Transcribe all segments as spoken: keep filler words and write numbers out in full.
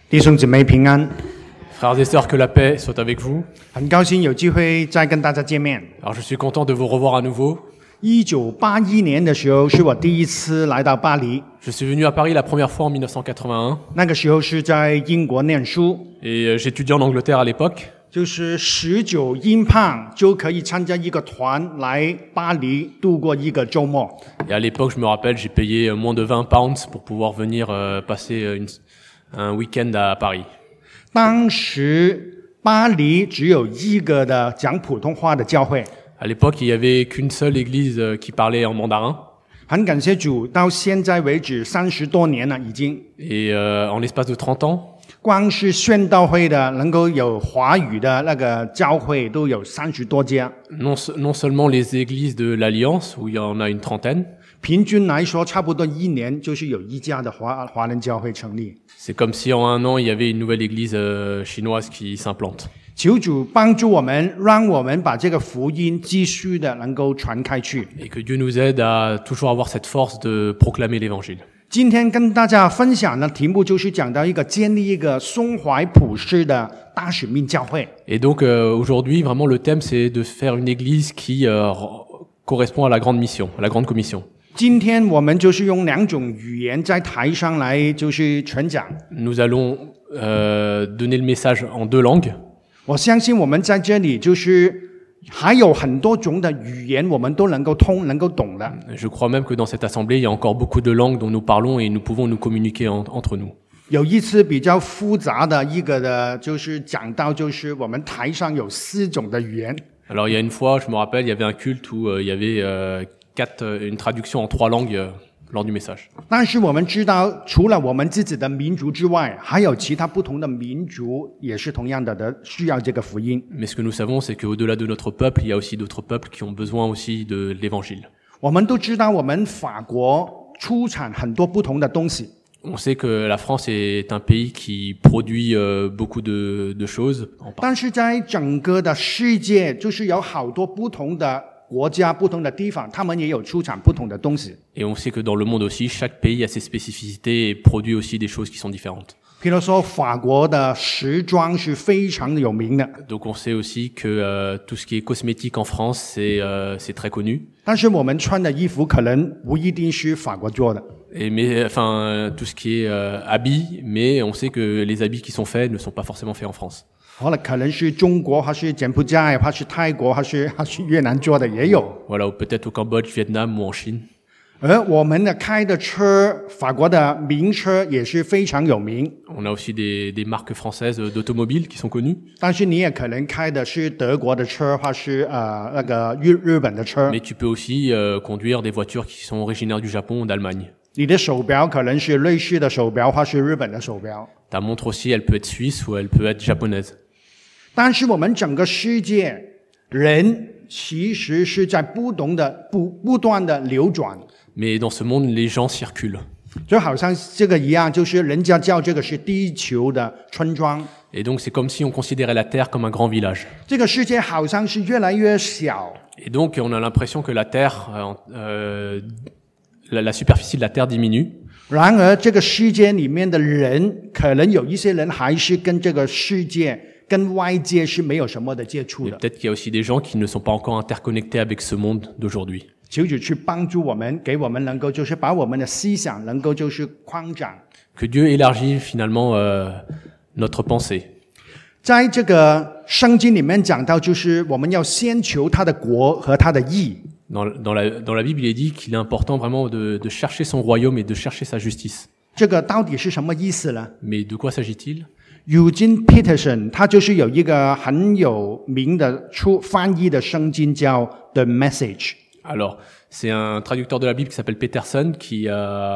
弟兄姊妹平安， Frères et sœurs, que la paix soit avec vous. 很高兴有机会再跟大家见面。 Alors je suis content de vous revoir à nouveau. 一九八一年的时候，是我第一次来到巴黎， Je suis venu à Paris la première fois en dix-neuf cent quatre-vingt-un 那个时候是在英国念书， et euh, j'étudiais en Angleterre à l'époque. 就是十九英镑就可以参加一个团来巴黎度过一个周末。 Et à l'époque, je me rappelle, j'ai payé euh, moins de vingt pounds pour pouvoir venir euh, passer euh, une, un week-end à Paris. 当时巴黎只有一个的讲普通话的教会， À l'époque, il y avait qu'une seule église euh, qui parlait en mandarin. 很感谢主，到现在为止三十多年了已经。 Et euh, en l'espace de trente ans, 光是宣道会的能够有华语的那个教会都有三十多家， non, se- non seulement les églises de l'Alliance, où il y en a une trentaine, 平均来说差不多一年就是有一家的华华人教会成立。 c'est comme si en un an, il y avait une nouvelle église euh, chinoise qui s'implante. 求主帮助我们，让我们把这个福音继续的能够传开去。 Et que Dieu nous aide à toujours avoir cette force de proclamer l'évangile. 今天跟大家分享的题目就是讲到一个建立一个胸怀普世的大使命教会。 Et donc euh, aujourd'hui, vraiment, le thème, c'est de faire une église qui euh, r- correspond à la grande mission, à la grande commission. 今天我们就是用两种语言在台上来就是传讲。 Nous allons euh, donner le message en deux langues. 我相信我们在这里就是还有很多种的语言，我们都能够通、能够懂的。 Je crois même que dans cette assemblée, il y a encore beaucoup de langues dont nous parlons et nous pouvons nous communiquer en- entre nous. 有一次比较复杂的一个的，就是讲到就是我们台上有四种的语言， Alors il y a une fois, je me rappelle, il y avait un culte où euh, il y avait euh, quatre, euh, une traduction en trois langues euh, lors du message. 但是我们知道，除了我们自己的民族之外，还有其他不同的民族也是同样的的需要这个福音。 Mais ce que nous savons, c'est qu'au-delà de notre peuple, il y a aussi d'autres peuples qui ont besoin aussi de l'évangile. 我们都知道，我们法国出产很多不同的东西， On sait que la France est un pays qui produit euh, beaucoup de, de choses. En par- 但是在整个的世界，就是有好多不同的国家、不同的地方，他们也有出产不同的东西。 Et on sait que dans le monde aussi, chaque pays a ses spécificités et produit aussi des choses qui sont différentes. 譬如说，法国的时装是非常有名的， Donc on sait aussi que euh, tout ce qui est cosmétique en France, c'est euh, c'est très connu. 但是我们穿的衣服可能不一定是法国做的。 Et mais enfin euh, tout ce qui est euh, habits, mais on sait que les habits qui sont faits ne sont pas forcément faits en France. 可能可能是中国，还是柬埔寨，还是泰国，还是还是越南做的也有。 Voilà, ou peut-être au Cambodge, Vietnam ou en Chine. 而我们的开的车，法国的名车也是非常有名。 On a aussi des, des marques françaises d'automobiles qui sont connues. 但是你也可能开的是德国的车，或是呃那个日日本的车。 Mais tu peux aussi euh, conduire des voitures qui sont originaires du Japon ou d'Allemagne. 你的手表可能是瑞士的手表，或是日本的手表。 Ta montre aussi, elle peut être suisse ou elle peut être japonaise. 但是我们整个世界人其实是在不同的不不断的流转， Mais dans ce monde, les gens circulent. 就好像这个一样，就是人家叫这个是地球的村庄。 Et donc c'est comme si on considérait la Terre comme un grand village. 这个世界好像是越来越小， Et donc on a l'impression que la Terre, euh, euh, la, la superficie de la Terre diminue. 然而这个世界里面的人，可能有一些人还是跟这个世界、跟外界是没有什么的接触 Et 的。 peut-être qu'il y a aussi des gens qui ne sont pas encore interconnectés avec ce monde d'aujourd'hui. 求主去帮助我们，给我们能够就是把我们的思想能够就是扩展。 Que Dieu élargisse finalement euh, notre pensée. 在这个圣经里面讲到，就是我们要先求他的国和他的义。 Dans, dans, la, dans la Bible, il est dit qu'il est important vraiment de, de chercher son royaume et de chercher sa justice. 这个到底是什么意思呢 Mais de quoi s'agit-il? Eugene Peterson 他就是有一个很有名的出翻译的圣经叫《The Message》。 Alors, c'est un traducteur de la Bible qui s'appelle Peterson qui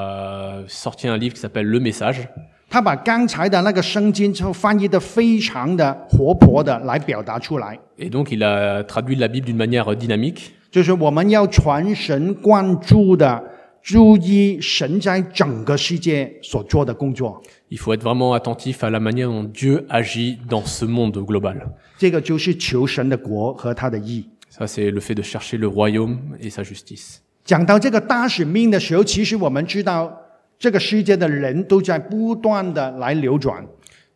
a sorti un livre qui s'appelle Le Message. 他把刚才的那个圣经就翻译的非常的活泼的来表达出来， Et donc, il a traduit la Bible d'une manière dynamique. 就是我们要全神贯注的注意神在整个世界所做的工作。 Il faut être vraiment attentif à la manière dont Dieu agit dans ce monde global. 这个就是求神的国和他的义。 Ça, c'est le fait de chercher le royaume et sa justice. 讲到这个大使命的时候，其实我们知道这个世界的人都在不断的来流转。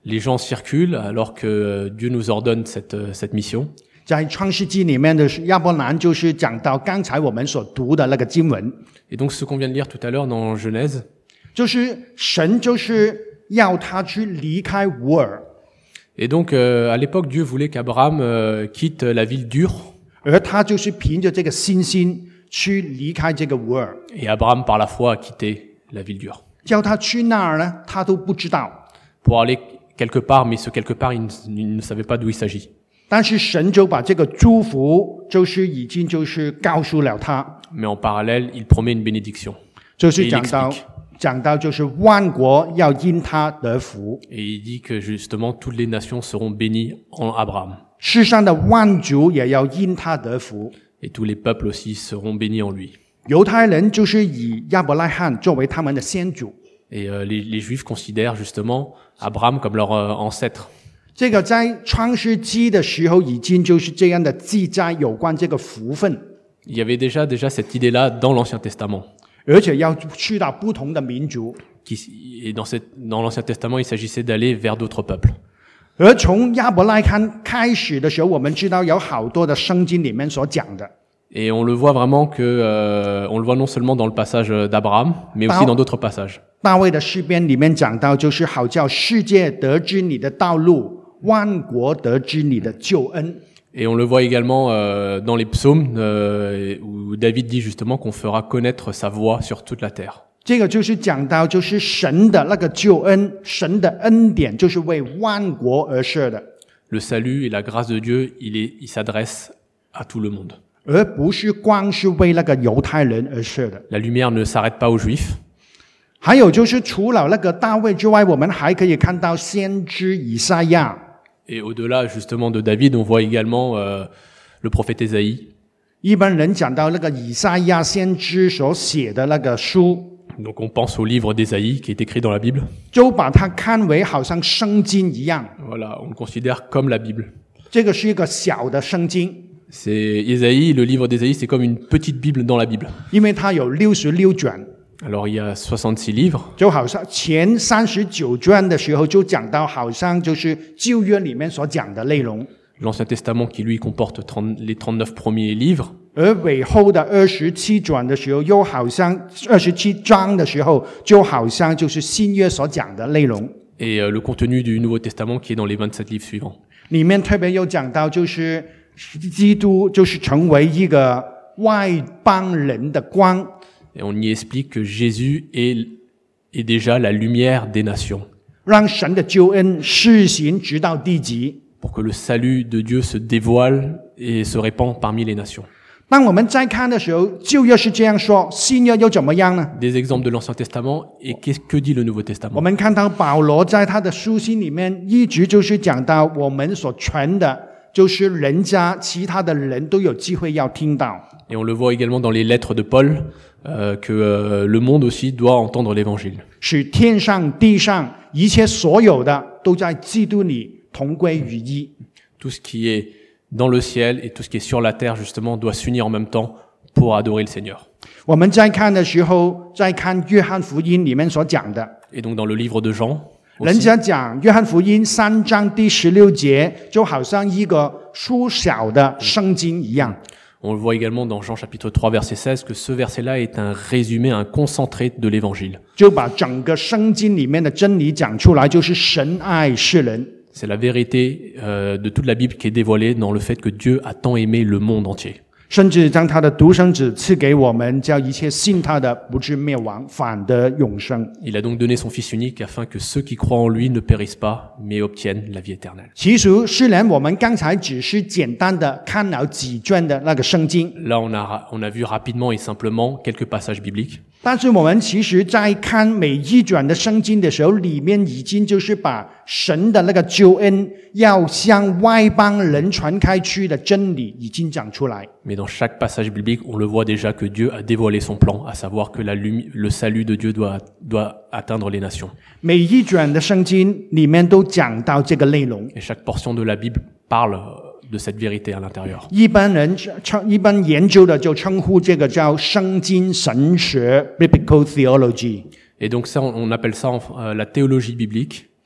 Les gens circulent alors que Dieu nous ordonne cette, cette mission. 在创世纪里面的亚伯兰就是讲到刚才我们所读的那个经文， Et donc ce qu'on vient de lire tout à l'heure dans Genèse, 就是神就是要他去离开乌尔， et donc euh, à l'époque Dieu voulait qu'Abraham euh, quitte la ville d'Ur, 而他就是凭着这个信心去离开这个乌尔， et Abraham par la foi a quitté la ville d'Ur. 叫他去那儿呢，他都不知道。 Pour aller quelque part, mais ce quelque part, il ne, il ne savait pas d'où il s'agit. 但是神就把这个祝福，就是已经就是告诉了他， Mais en parallèle, il promet une bénédiction. 就是讲到 Et il explique. 讲到就是万国要因他得福， Et il dit que justement, toutes les nations seront bénies en Abraham. 世上的万族也要因他得福。 Et tous les peuples aussi seront bénis en lui. 犹太人就是以亚伯拉罕作为他们的先祖， Et euh, les, les Juifs considèrent justement Abraham comme leur euh, ancêtre. 这个在创世纪的时候已经就是这样的记载有关这个福分， Il y avait déjà, déjà cette idée-là dans l'Ancien Testament. 而且要去到不同的民族。 Qui, et dans, cette, dans l'Ancien Testament, il s'agissait d'aller vers d'autres peuples. 而从亚伯拉罕开始的时候，我们知道有好多的圣经里面所讲的， Et on le voit vraiment que, euh, on le voit non seulement dans le passage d'Abraham, mais aussi Par- dans d'autres passages. 大卫的诗篇里面讲到，就是好叫世界得知你的道路，万国得知你的救恩。 Et on le voit également euh, dans les psaumes, euh, où David dit justement qu'on fera connaître sa voix sur toute la terre. 这个就是讲到，就是神的那个救恩，神的恩典，就是为万国而设的， Le salut et la grâce de Dieu, il, est, il s'adresse à tout le monde. 而不是光是为那个犹太人而设的。 La lumière ne s'arrête pas aux Juifs. 还有就是除了那个大卫之外，我们还可以看到先知以赛亚。 Et au-delà justement de David, on voit également euh, le prophète Ésaïe. 一般人讲到那个以赛亚先知所写的那个书， Donc on pense au livre d'Ésaïe qui est écrit dans la Bible. 就把它看为好像圣经一样。 Voilà, on le considère comme la Bible. 这个是一个小的圣经， C'est Ésaïe, le livre d'Ésaïe, c'est comme une petite Bible dans la Bible. 因为它有六十六卷， Alors il y a soixante-six livres. 就好像前三十九卷的时候就讲到，好像就是旧约里面所讲的内容， L'Ancien Testament qui lui comporte trente, les trente-neuf premiers livres. 而尾后的二十七卷的时候，又好像二十七章的时候，就好像就是新约所讲的内容。 Et euh, le contenu du Nouveau Testament qui est dans les vingt-sept livres suivants. 里面特别有讲到，就是基督就是成为一个外邦人的光， Et on y explique que Jésus est, est déjà la lumière des nations. 让神的救恩施行直到地极。 Pour que le salut de Dieu se dévoile et se répand parmi les nations. 当我们在看的时候，旧约是这样说，新约又怎么样呢？ Des exemples de l'Ancien Testament et qu'est-ce que dit le Nouveau 我 Testament. 们看到保罗在他的书信里面一直就是讲到，我们所传的，就是人家其他的人都有机会要听到。 Et on le voit également dans les lettres de Paul, euh, que euh, le monde aussi doit entendre l'évangile. 使天上地上一切所有的都在基督里同归于一。 Tout ce qui est dans le ciel et tout ce qui est sur la terre, justement, doit s'unir en même temps pour adorer le Seigneur. 我们在看的时候，在看约翰福音里面所讲的， Et donc dans le livre de Jean, 人 aussi, 家讲约翰福音三章第十六节，就好像一个缩小的圣经一样。 on le voit également dans Jean chapitre trois, verset seize, que ce verset-là est un résumé, un concentré de l'évangile. 就把整个圣经里面的真理讲出来，就是神爱世人。 C'est la vérité euh, de toute la Bible qui est dévoilée dans le fait que Dieu a tant aimé le monde entier. 甚至将他的独生子赐给我们，叫一切信他的不至灭亡，反得永生。 Il a donc donné son Fils unique afin que ceux qui croient en lui ne périssent pas, mais obtiennent la vie éternelle. 其实虽然我们刚才只是简单的看了几卷的那个圣经， Là, on a, on a vu rapidement et simplement quelques passages bibliques. 但是我们其实在看每一卷的圣经的时候，里面已经就是把神的那个救恩要向外邦人传开去的真理已经讲出来。 Mais dans chaque passage biblique, on le voit déjà que Dieu a dévoilé son plan, à savoir que la lumi- le salut de Dieu doit, doit atteindre les nations. 每一卷的圣经里面都讲到这个内容。 Et chaque portion de la Bible parle euh, de cette vérité à l'intérieur. 一般人称一般研究的就称呼这个叫圣经神学 （biblical theology）。 Et donc ça, on, on appelle ça euh, la théologie biblique.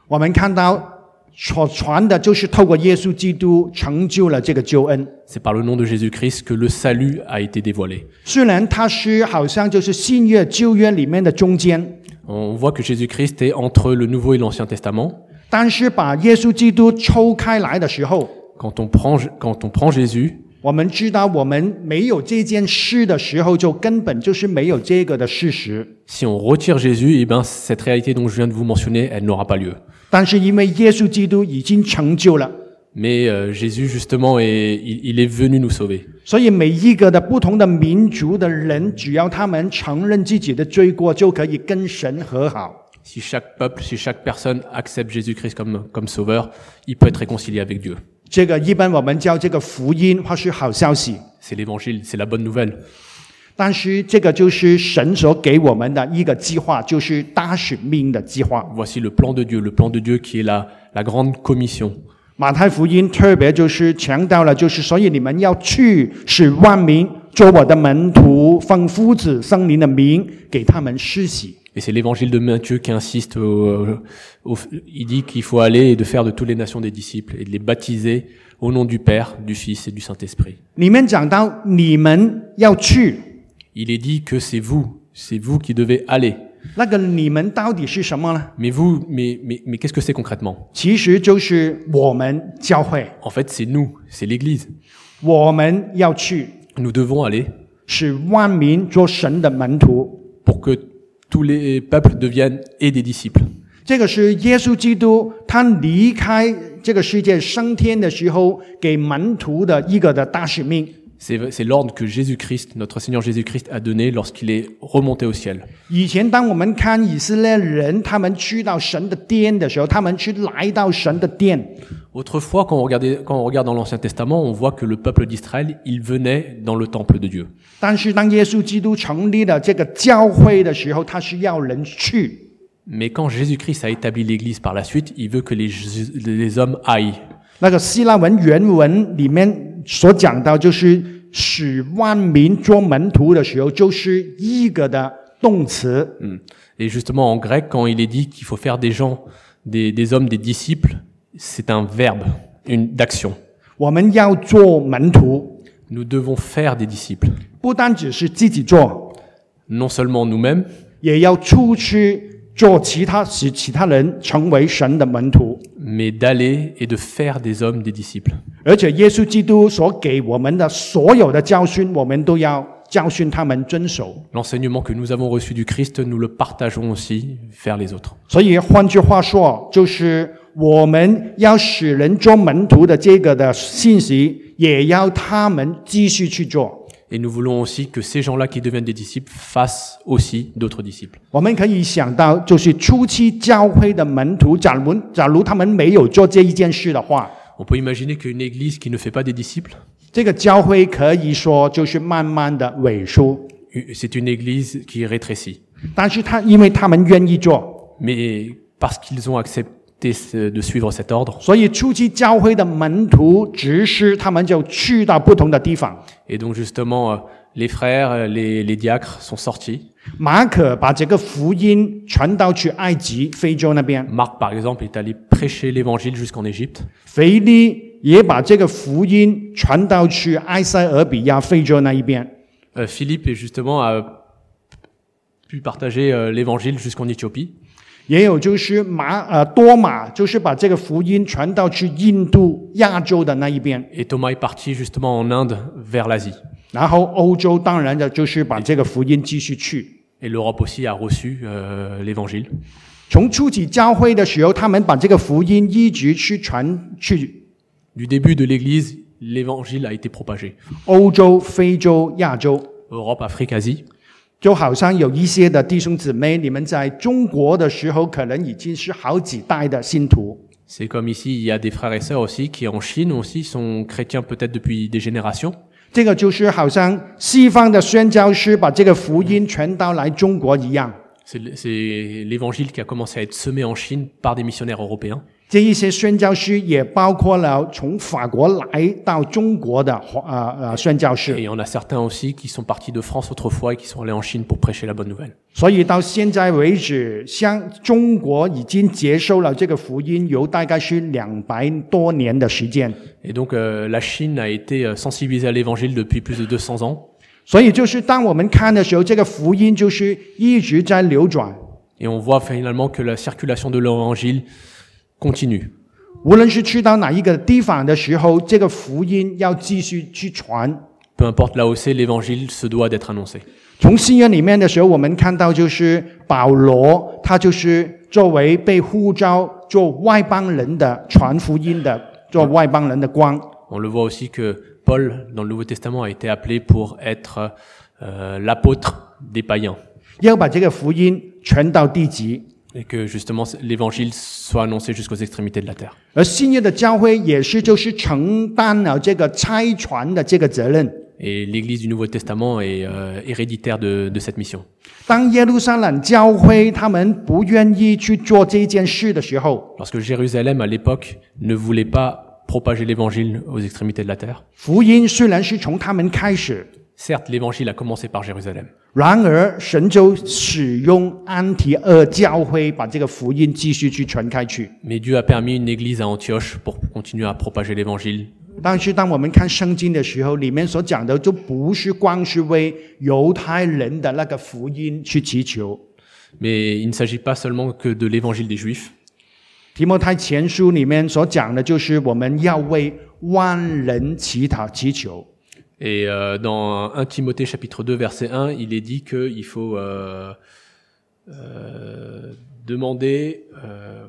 我们看到所传的就是透过耶稣基督成就了这个救恩。 C'est par le nom de Jésus-Christ que le salut a été dévoilé. 虽然它是好像就是新约旧约里面的中间， On voit que Jésus-Christ est entre le Nouveau et l'Ancien Testament. 但是把耶稣基督抽开来的时候， Quand on prend, quand on prend Jésus, 我们知道我们没有这件事的时候，就根本就是没有这个的事实。 si on retire Jésus, eh ben, cette réalité dont je viens de vous mentionner, elle n'aura pas lieu. 但是因为耶稣基督已经成就了， Mais euh, Jésus, justement, est, il, il est venu nous sauver. 所以每一个的不同的民族的人，只要他们承认自己的罪过，就可以跟神和好。 Si chaque peuple, si chaque personne accepte Jésus-Christ comme, comme sauveur, il peut être réconcilié avec Dieu. 这个一般我们叫这个福音或是好消息， C'est l'évangile, c'est la bonne nouvelle. 但是这个就是神所给我们的一个计划，就是大使命的计划。 Voici le plan de Dieu, le plan de Dieu qui est la, la grande commission. 马太福音特别就是强调了，就是所以你们要去，使万民做我的门徒，奉父子圣灵的名给他们施洗。 Et c'est l'évangile de Matthieu qui insiste, au, au, il dit qu'il faut aller et de faire de toutes les nations des disciples et de les baptiser au nom du Père, du Fils et du Saint-Esprit. 里面讲到你们要去， Il est dit que c'est vous, c'est vous qui devez aller. 那个你们到底是什么呢？ Mais vous, mais, mais, mais qu'est-ce que c'est concrètement? 其实就是我们教会， En fait, c'est nous, c'est l'Église. 我们要去， Nous devons aller 使万民做神的门徒。 pour que tous les peuples deviennent et des disciples. 这个是耶稣基督他离开这个世界升天的时候给门徒的一个的大使命。 C'est, c'est l'ordre que Jésus-Christ, notre Seigneur Jésus-Christ, a donné lorsqu'il est remonté au ciel. 以前当我们看以色列人他们去到神的殿的时候，他们去来到神的殿， Autrefois, quand on, regardait, quand on regarde dans l'Ancien Testament, on voit que le peuple d'Israël, il venait dans le temple de Dieu. 但是当耶稣基督成立了这个教会的时候，他是要人去。 Mais quand Jésus-Christ a établi l'Église par la suite, il veut que les, les hommes aillent. 那个希腊文原文里面所讲到，就是使万民做门徒的时候，就是一个的动词。 Et justement, en grec, quand il est dit qu'il faut faire des gens, des, des hommes, des disciples, c'est un verbe, une d'action. 我们要做门徒， Nous devons faire des disciples. 不单只是自己做， Non seulement nous-mêmes, 也要出去做其他，使其他人成为神的门徒。 mais d'aller et de faire des hommes, des disciples. 而且耶稣基督所给我们的所有的教训，我们都要教训他们遵守。 L'enseignement que nous avons reçu du Christ, nous le partageons aussi vers les autres. 所以换句话说，就是我们要使人做门徒的这个的信息，也要他们继续去做。 Et nous voulons aussi que ces gens-là qui deviennent des disciples fassent aussi d'autres disciples. 我们可以想到，就是初期教会的门徒，假如假如他们没有做这一件事的话， On peut imaginer qu'une église qui ne fait pas des disciples, 这个教会可以说就是慢慢的萎缩。 c'est une église qui rétrécit. 但是他因为他们愿意做， Mais parce qu'ils ont accepté de suivre cet ordre, 所以初期教会的门徒、执事，他们就去到不同的地方。 et donc justement, euh, les frères, les, les diacres sont sortis. 马可把这个福音传到去埃及、非洲那边， Marc, par exemple, est allé prêcher l'évangile jusqu'en Égypte. 腓利也把这个福音传到去埃塞俄比亚、非洲那一边。 Euh, Philippe, est justement, a pu partager euh, l'évangile jusqu'en Éthiopie. 也有就是马呃多马，就是把这个福音传到去印度、亚洲的那一边。 Et Thomas est parti justement en Inde vers l'Asie. 然后欧洲当然的就是把这个福音继续去。 Et l'Europe aussi a reçu euh, l'évangile. 从初期教会的时候，他们把这个福音一直去传去 Du début de l'Église, l'évangile a été propagé. 欧洲、非洲、亚洲。 Europe, Afrique, Asie. 就好像有一些的弟兄姊妹，你们在中国的时候，可能已经是好几代的信徒。 C'est comme ici, il y a des frères et sœurs aussi qui en Chine aussi sont chrétiens peut-être depuis des générations. 这个就是好像西方的宣教师把这个福音传到来中国一样。 C'est, c'est l'évangile qui a commencé à être semé en Chine par des missionnaires européens. 这一些宣教士也包括了从法国来到中国的呃呃宣教 Et 士， il y en a certains aussi qui sont partis de France autrefois et qui sont allés en Chine pour prêcher la bonne nouvelle. 所以到现在为止，像中国已经接受了这个福音，有大概是两百多年的时间。 Et donc euh, la Chine a été euh, sensibilisée à l'évangile depuis plus de deux cents ans. 所以就是当我们看的时候，这个福音就是一直在流转。 Et on voit finalement que la circulation de l'évangile continue. 无论是去到哪一个地方的时候，这个福音要继续去传。 Peu importe là où c'est, l'évangile se doit d'être annoncé. 从新约里面的时候，我们看到就是保罗，他就是作为被呼召做外邦人的传福音的，做外邦人的光。 On le voit aussi que Paul, dans le Nouveau Testament, a été appelé pour être euh, l'apôtre des païens. 要把这个福音传到地极。 Et que justement l'évangile soit annoncé jusqu'aux extrémités de la terre. 而新约的教会也是就是承担了这个差传的这个责任。 Et l'Église du Nouveau Testament est euh, héréditaire de, de cette mission. 当耶路撒冷教会他们不愿意去做这件事的时候， Lorsque Jérusalem, à l'époque, ne voulait pas propager l'évangile aux extrémités de la terre, 福音虽然是从他们开始， certes, l'évangile a commencé par Jérusalem. 然而神就使用安提阿教会把这个福音继续去传开去。 Mais Dieu a permis une église à Antioche pour continuer à propager l'évangile. 但是当我们看圣经的时候，里面所讲的就不是光是为犹太人的那个福音去祈求。 Mais il ne s'agit pas seulement que de l'évangile des Juifs. 提摩太前书里面所讲的就是我们要为万人祈祷祈求。 Et euh, dans premier Timothée chapitre deux verset un, il est dit qu'il faut euh, euh, demander euh,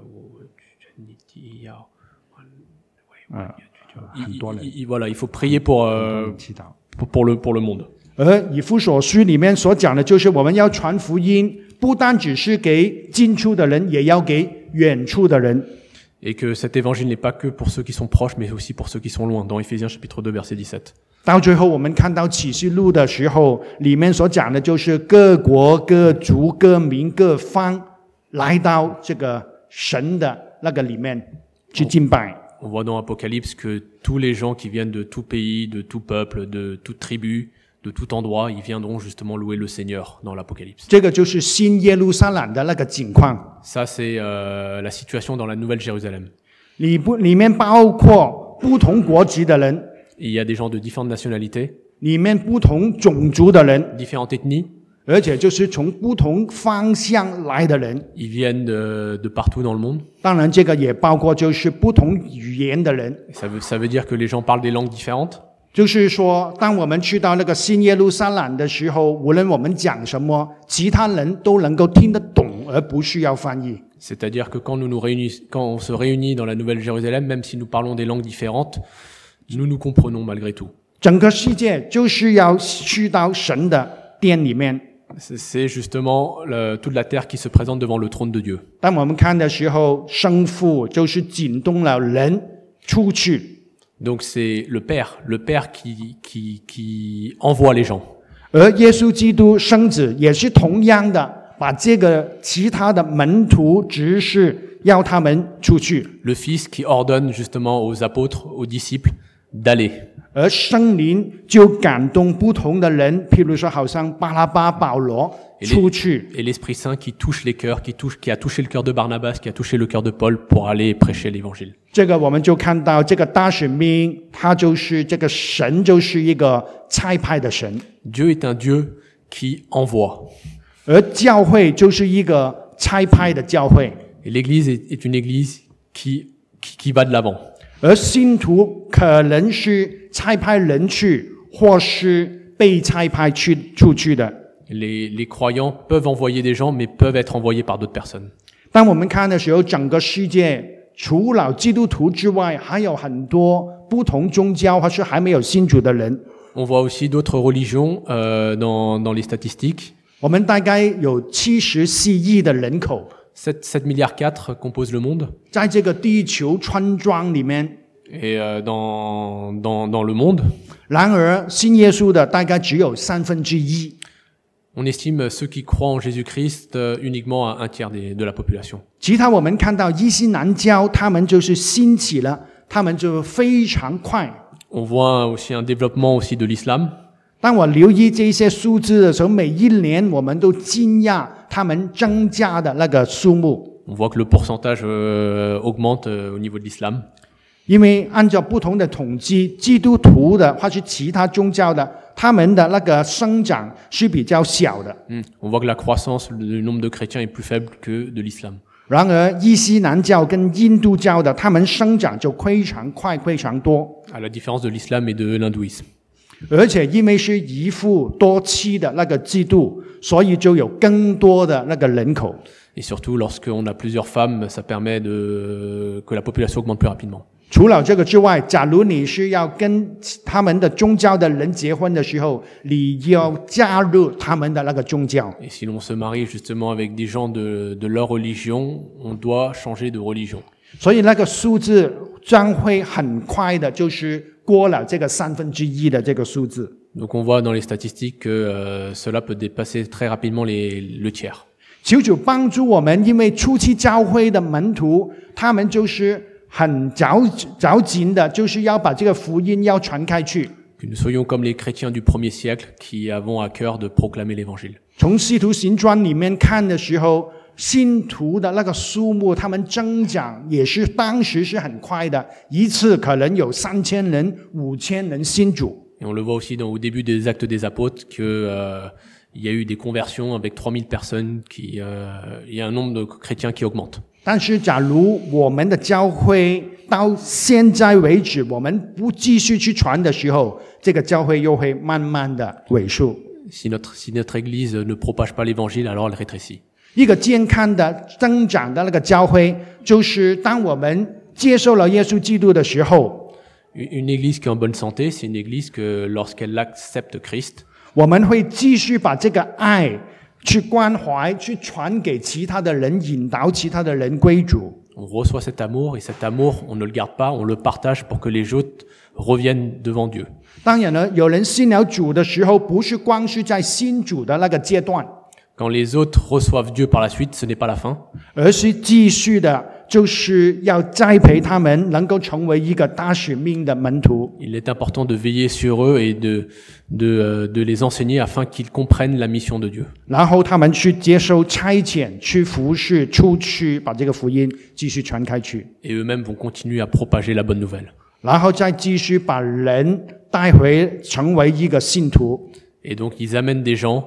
il, il, il, voilà, il faut prier pour, euh, pour, pour, le, pour le monde. 而以弗所书里面所讲的就是我们要传福音，不单只是给近处的人，也要给远处的人。 Et que cet évangile n'est pas que pour ceux qui sont proches, mais aussi pour ceux qui sont loin. Dans Éphésiens chapitre deux verset dix-sept. 到最后，我们看到启示录的时候，里面所讲的就是各国、各族、各民、各方来到这个神的那个里面去敬拜。 On voit dans Apocalypse que tous les gens qui viennent de tout pays, de tout peuple, de toute tribu, de tout endroit, ils viendront justement louer le Seigneur dans l'Apocalypse. 这个就是新耶路撒冷的那个景况。 Ça, c'est euh, la situation dans la Nouvelle Jérusalem. 里不里面包括不同国籍的人， Il y a des gens de différentes nationalités, 里面不同种族的人， différentes ethnies. 而且就是从不同方向来的人。 Ils viennent de, de partout dans le monde. 当然，这个也包括就是不同语言的人。 Et ça veut, ça veut dire que les gens parlent des langues différentes. 就是说，当我们去到那个新耶路撒冷的时候，无论我们讲什么，其他人都能够听得懂，而不需要翻译。 C'est-à-dire que quand nous nous réunissons, quand on se réunit dans la Nouvelle Jérusalem, même si nous parlons des langues différentes, nous nous comprenons malgré tout. 整个世界就是要去到神的殿里面。 C'est, c'est justement le, toute la terre qui se présente devant le trône de Dieu. 当我们看的时候，生父就是引动了人出去。 Donc c'est le Père, le Père qui, qui, qui envoie les gens. 而耶稣基督生子也是同样的，把这个其他的门徒执事要他们出去。 Le Fils qui ordonne justement aux apôtres, aux disciples d'aller. 而圣灵就感动不同的人，譬如说，好像巴拉巴、保罗出去。 Et l'Esprit Saint qui touche les cœurs, qui touche, qui a touché le cœur de Barnabas, qui a touché le cœur de Paul pour aller prêcher l'évangile. 这个我们就看到，这个大使命，他就是这个神，就是一个差派的神。 Dieu est un Dieu qui envoie. 而教会就是一个差派的教会。 Et l'Église est, est une Église qui, qui, qui va de l'avant. 而信徒可能是差派人去，或是被差派去出去的。 Les, les croyants peuvent envoyer des gens, mais peuvent être envoyés par d'autres personnes. 当我们看的时候，整个世界除了基督徒之外，还有很多不同宗教或是还没有信主的人。 On voit aussi d'autres religions euh, dans, dans les statistiques. 我们大概有七十四亿的人口， sept milliards quatre composent le monde. 在这个地球村庄里面。 Et euh, dans, dans, dans le monde, 然而，信耶稣的大概只有三分之一。 On estime ceux qui croient en Jésus-Christ euh, uniquement à un tiers des, de la population. 其他我们看到伊斯兰教，他们就是兴起了，他们就非常快。 On voit aussi un développement aussi de l'islam. 当我留意这些数字的时候，每一年我们都惊讶他们增加的那个数目。 On voit que le pourcentage euh, augmente euh, au niveau de l'islam. 因为按照不同的统计，基督徒的或是其他宗教的，他们的那个生长是比较小的。 Mm. On voit que la croissance du nombre de chrétiens est plus faible que de l'islam. 然而，伊斯兰教跟印度教的，他们生长就非常快、非常多。 À la différence de l'islam et de l'hindouisme. 而且因为是一夫多妻的那个制度，所以就有更多的那个人口。 Et surtout, lorsqu'on a plusieurs femmes, ça permet de, que la population augmente plus rapidement. 除了这个之外，假如你是要跟他们的宗教的人结婚的时候，你要加入他们的那个宗教。 Et si l'on se marie justement avec des gens de, de leur religion, on doit changer de religion. 所以那个数字将会很快的，就是过了这个三分之一的这个数字。 Donc on voit dans les statistiques que euh, cela peut dépasser très rapidement les, le tiers. 求主帮助我们，因为初期教会的门徒，他们就是很着着紧的，就是要把这个福音要传开去。 Que nous soyons comme les chrétiens du premier siècle qui avons à cœur de proclamer l'évangile. 从使徒行传里面看的时候，信徒的那个数目，他们增长也是当时是很快的，一次可能有三千人、五千人信主。 Et on le voit aussi dans, au début des Actes des Apôtres que euh, il y a eu des conversions avec trois mille personnes, qui, euh, il y a un nombre de chrétiens qui augmente. 但是，假如我们的教会到现在为止，我们不继续去传的时候，这个教会又会慢慢的萎缩。 Si notre, si notre Église ne propage pas l'évangile, alors elle rétrécit. 一个健康的增长的那个教会，就是当我们接受了耶稣基督的时候， Une une Église qui est en bonne santé, c'est une Église que lorsqu'elle accepte Christ, 我们会继续把这个爱去关怀，去传给其他的人，引导其他的人归主。 on reçoit cet amour, et cet amour, on ne le garde pas, on le partage pour que les autres reviennent devant Dieu. 当然呢，有人信了主的时候，不是光是在信主的那个阶段， Quand les autres reçoivent Dieu par la suite, ce n'est pas la fin, 而是继续的，就是要栽培他们，能够成为一个大使命的门徒。 il est important de veiller sur eux et de, de, euh, de les enseigner afin qu'ils comprennent la mission de Dieu. 然后他们去接受差遣，去服侍，出去把这个福音继续传开去， Et eux-mêmes vont continuer à propager la bonne nouvelle. 然后再继续把人带回成为一个信徒。 Et donc ils amènent des gens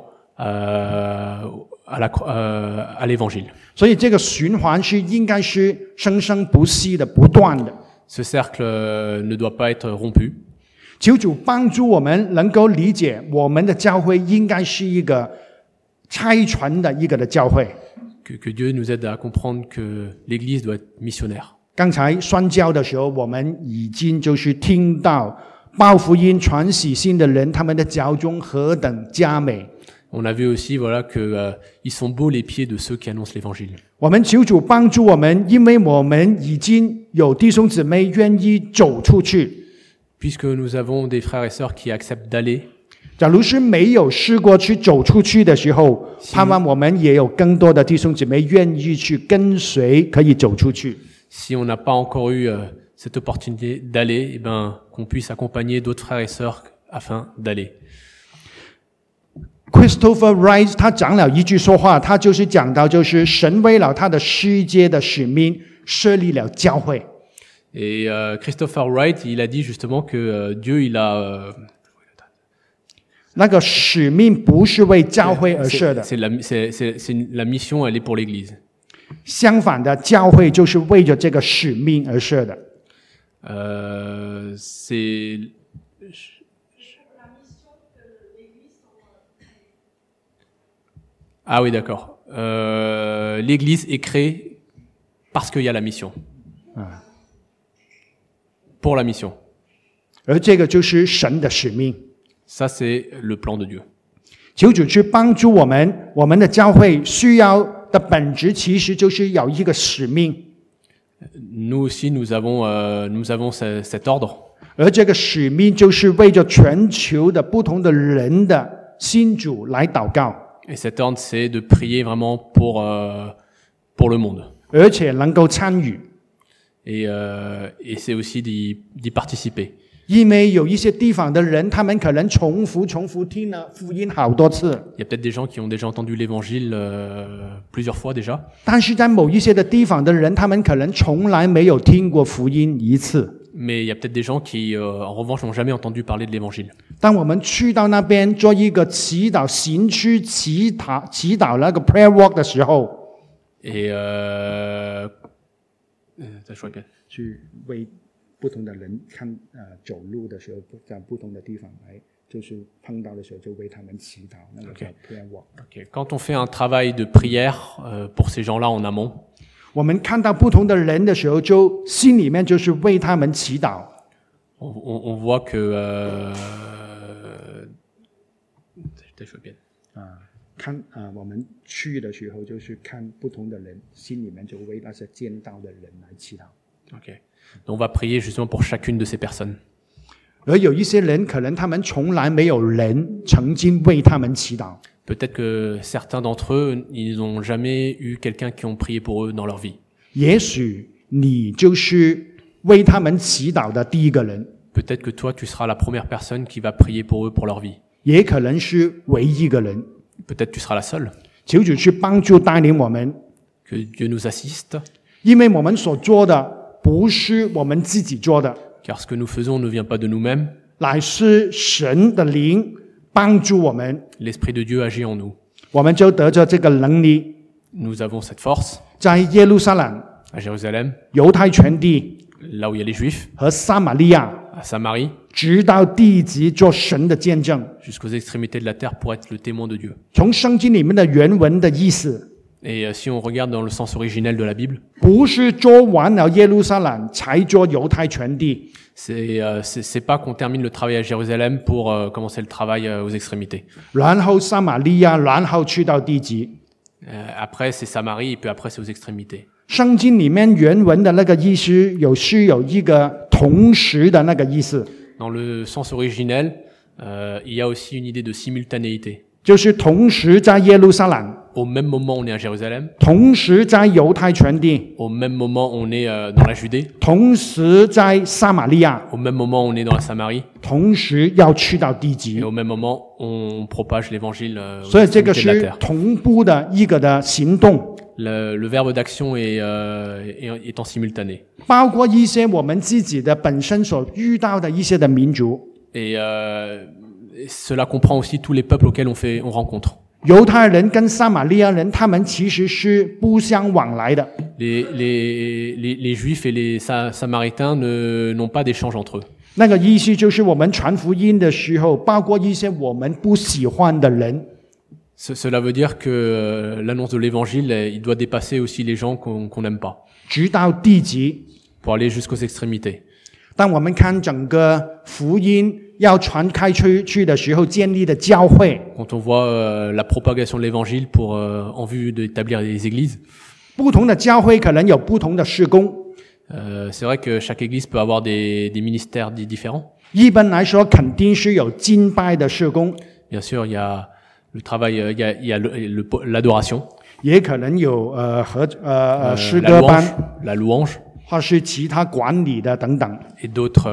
euh, à, la, euh, à l'évangile. 所以这个循环是应该是生生不息的、不断的。 Ce cercle euh, ne doit pas être rompu. 求主帮助我们能够理解，我们的教会应该是一个差传的一个的教会。 Que, que Dieu nous aide à comprendre que l'Église doit être missionnaire. 刚才宣教的时候，我们已经就是听到报福音、传喜信的人，他们的脚中何等佳美。 On a vu aussi voilà que euh, ils sont beaux les pieds de ceux qui annoncent l'évangile. 我们求主帮助我们，因为我们已经有弟兄姊妹愿意走出去。 Puisque nous avons des frères et sœurs qui acceptent d'aller, 假如是没有试过去走出去的时候，盼望我们也有更多的弟兄姊妹愿意去跟随，可以走出去。 si on n'a pas encore eu euh, cette opportunité d'aller, eh ben, qu'on puisse accompagner d'autres frères et sœurs afin d'aller. Christopher Wright 他讲了一句说话，他就是讲到，就是神为了他的世界的使命设立了教会。 Et euh, Christopher Wright, il a dit justement que euh, Dieu, il a... Euh, 那个使命不是为教会而设 c'est, 的， c'est la, c'est, c'est, c'est une- la mission, elle est pour l'Église. 相反的，教会就是为着这个使命而设的。 Euh, c'est... Ah oui, d'accord. Euh, L'Église est créée parce qu'il y a la mission. Pour la mission. 而这个就是神的使命。 Ça, c'est le plan de Dieu. 求主去帮助我们，我们的教会需要的本质其实就是有一个使命， Nous aussi, nous avons, euh, nous avons ce- cet ordre. 而这个使命就是为着全球的不同的人的信主来祷告。 Et cet ordre, c'est de prier vraiment pour euh, pour le monde. 而且能够参与。 Et, euh, et c'est aussi d'y, d'y participer. 因为有一些地方的人，他们可能重复、重复听了福音好多次， Il y a peut-être des gens qui ont déjà entendu l'évangile euh, plusieurs fois déjà. 但是在某一些的地方的人，他们可能从来没有听过福音一次。 Mais il y a peut-être des gens qui, euh, en revanche, n'ont jamais entendu parler de l'évangile. 当我们去到那边做一个祈祷行区祈祷祈祷那个 prayer walk 的时候， Et euh, euh, 再说一遍。 去为不同的人看呃走路的时候，在不同的地方来，就是碰到的时候就为他们祈祷，那个叫 prayer walk。 Okay. Quand on fait un travail de prière euh, pour ces gens-là en amont, 我们看到不同的人的时候，就心里面就是为他们祈祷。 on, on, on voit que euh, 再说一遍。 啊，看啊，我们去的时候就是看不同的人，心里面就为那些见到的人来祈祷。 Okay. Donc on va prier justement pour chacune de ces personnes. 而有一些人，可能他们从来没有人曾经为他们祈祷。 Peut-être que certains d'entre eux, ils n'ont jamais eu quelqu'un qui ont prié pour eux dans leur vie. 也许你就是为他们祈祷的第一个人， Peut-être que toi, tu seras la première personne qui va prier pour eux pour leur vie. 也可能是唯一一个人。 Peut-être tu seras la seule. 求主去帮助带领我们， Que Dieu nous assiste, 因为我们所做的不是我们自己做的， car ce que nous faisons ne vient pas de nous-mêmes. 乃是神的灵帮助我们， L'Esprit de Dieu agit en nous. 我们就得着这个能力， Nous avons cette force 在耶路撒冷、 à Jérusalem, 犹太全地 là où il y a les Juifs, 和撒玛利亚， à Samarie, 直到地极做神的见证。 jusqu'aux extrémités de la terre pour être le témoin de Dieu. 从圣经里面的原文的意思， Et euh, si on regarde dans le sens originel de la Bible, 不是做完了耶路撒冷才做犹太全地， c'est euh, c'est, c'est pas qu'on termine le travail à Jérusalem pour euh, commencer le travail euh, aux extrémités. 然后撒玛利亚，然后去到地极。 Euh, après c'est Samarie et puis après c'est aux extrémités. 圣经里面原文的那个意思，有是有一个同时的那个意思， Dans le sens originel, euh, il y a aussi une idée de simultanéité. 就是同时在耶路撒冷， Au même moment on est à Jérusalem, 同时在犹太全地， au même moment on est euh, dans la Judée, 同时在撒玛利亚， au même moment on est dans la Samarie, 同时要去到地 et 极， au même moment on propage l'évangile euh, aux 所以这个 extrémités de la 是 terre. 同步的一个的行动。 Le, le verbe d'action est, euh, est, est en simultané. 包括一些我们自己的本身所遇到的一些的民族， Et, euh, et cela comprend aussi tous les peuples auxquels on fait, on rencontre. 犹太人跟撒玛利亚人，他们其实是不相往来的。 Les, les, les, les Juifs et les Sa- Samaritains ne, n'ont pas d'échange entre eux. 那个意思就是我们传福音的时候，包括一些我们不喜欢的人， Ce- Cela veut dire que euh, l'annonce de l'évangile, euh, il doit dépasser aussi les gens qu'on qu'on n'aime pas, 直到地极。 pour aller jusqu'aux extrémités. 当我们看整个福音要传开出去的时候，建立的教会， Quand on voit euh, la propagation de l'évangile pour euh, en vue d'établir des églises, 不同的教会可能有不同的事工。 euh, c'est vrai que chaque église peut avoir des, des ministères di- différents. 一般来说，肯定是有敬拜的事工， Bien sûr, il y a le travail, euh, il y a, il y a le- le- l'adoration, 也可能有呃和呃呃 euh, 诗 la 歌 louange, 班， la louange 或是其他管理的等等。 et d'autres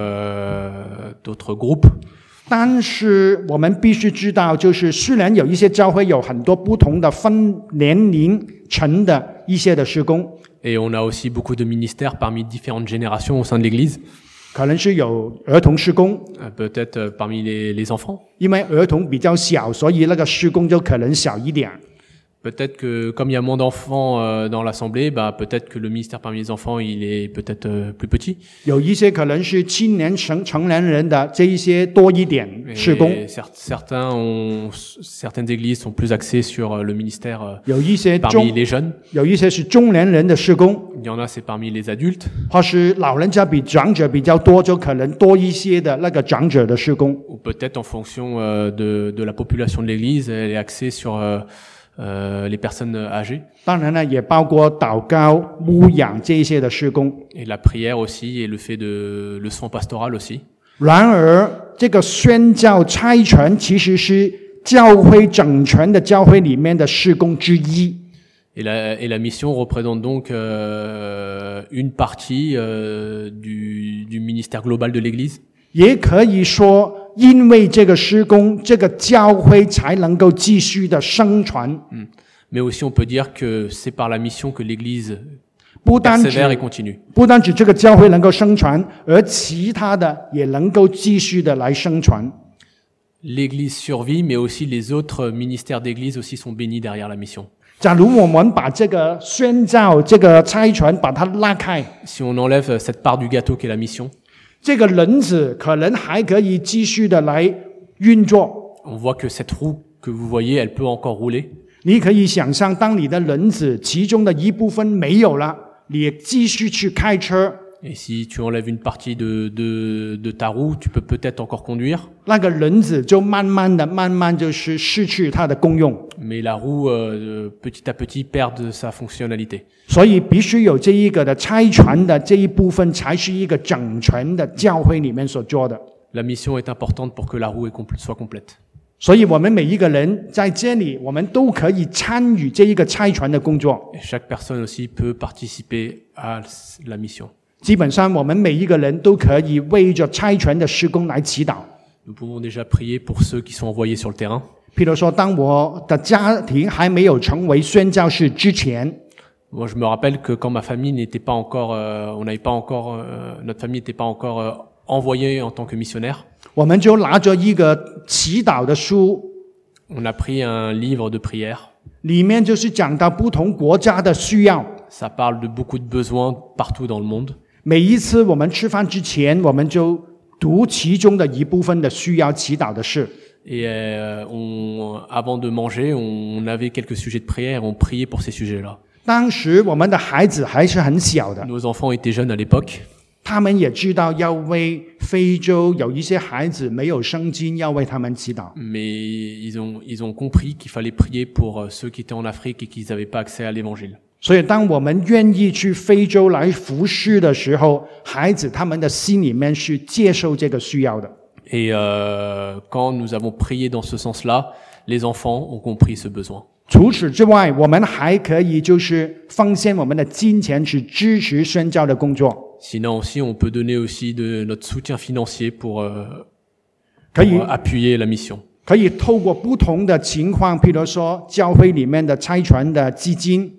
euh, d'autres groupes. 但是我们必须知道，就是虽然有一些教会有很多不同的分年龄层的一些的事工， Et on a aussi beaucoup de ministères parmi différentes générations au sein de l'Église, 可能是有儿童事工， euh, peut-être euh, parmi les, les enfants. 因为儿童比较小，所以那个事工就可能小一点。 Peut-être que comme il y a moins d'enfants euh, dans l'assemblée, bah peut-être que le ministère parmi les enfants il est peut-être euh, plus petit. 有一些可能是青年成成年人的这一些多一点 Et 事工， cer- certains ont, certaines églises sont plus axées sur euh, le ministère euh, 有一些 parmi 中 les jeunes. 有一些是中年人的事工， Il y en a c'est parmi les adultes, 或是老人家比长者比较多，就可能多一些的那个长者的事工。 ou peut-être en fonction euh, de, de la population de l'église, elle est axée sur euh, euh, les personnes âgées. 当然呢，也包括祷告、牧养这一些的事工。 Et la prière aussi, et le fait de le soin pastoral aussi. 然而，这个宣教差传其实是教会整全的教会里面的事工之一。 Et la, et la mission représente donc euh, une partie euh, du, du ministère global de l'Église. 也可以说，因为这个事工，这个教会才能够继续的生传。 Mais aussi on peut dire que c'est par la mission que l'Église 不单 persévère et 止 continue. 不单止这个教会能够生传，而其他的也能够继续的来生传。 L'Église survit, mais aussi les autres ministères d'Église aussi sont bénis derrière la mission. 假如我们把这个宣教、这个差传把它拉开， Si on enlève cette part du gâteau qu'est la mission, 这个轮子可能还可以继续的来运作。 on voit que cette roue que vous voyez, elle peut encore rouler. 你可以想象，当你的轮子其中的一部分没有了，你也继续去开车， Et si tu enlèves une partie de, de, de ta roue, tu peux peut-être encore conduire, 那个轮子就慢慢的、慢慢就是失去它的功用。 mais la roue, euh, petit à petit, perd de sa fonctionnalité. 所以必须有这一个的差传的这一部分，才是一个整全的教会里面所做的。 La mission est importante pour que la roue est compl- soit complète. 所以我们每一个人在这里，我们都可以参与这一个差传的工作。 Et chaque personne aussi peut participer à la mission. 基本上，我们每一个人都可以为着差传的施工来祈祷。 Nous pouvons déjà prier pour ceux qui sont envoyés sur le terrain. 譬如说，当我的家庭还没有成为宣教士之前， Moi, je me rappelle que quand ma famille n'était pas encore, euh, on n'avait pas encore, euh, notre famille n'était pas encore euh, envoyée en tant que missionnaire. 我们就拿着一个祈祷的书， On a pris un livre de prière. 里面就是讲到不同国家的需要。 Ça parle de beaucoup de besoins partout dans le monde. 每一次我们吃饭之前，我们就读其中的一部分的需要祈祷的事。 Et euh, on, avant de manger, on avait quelques sujets de prière et on priait pour ces sujets-là. 当时我们的孩子还是很小的， Nos enfants étaient jeunes à l'époque. 他们也知道要为非洲有一些孩子没有圣经，要为他们祈祷。 Mais ils ont, ils ont compris qu'il fallait prier pour ceux qui étaient en Afrique et qui n'avaient pas accès à l'évangile. 所以，当我们愿意去非洲来服侍的时候，孩子他们的心里面是接受这个需要的。 Et euh, quand nous avons prié dans ce sens-là, les enfants ont compris ce besoin. 除此之外，我们还可以就是奉献我们的金钱去支持宣教的工作。 Sinon aussi, on peut donner aussi de notre soutien financier pour, euh, 可以 pour appuyer la mission. 可以透过不同的情况，譬如说教会里面的差传的基金，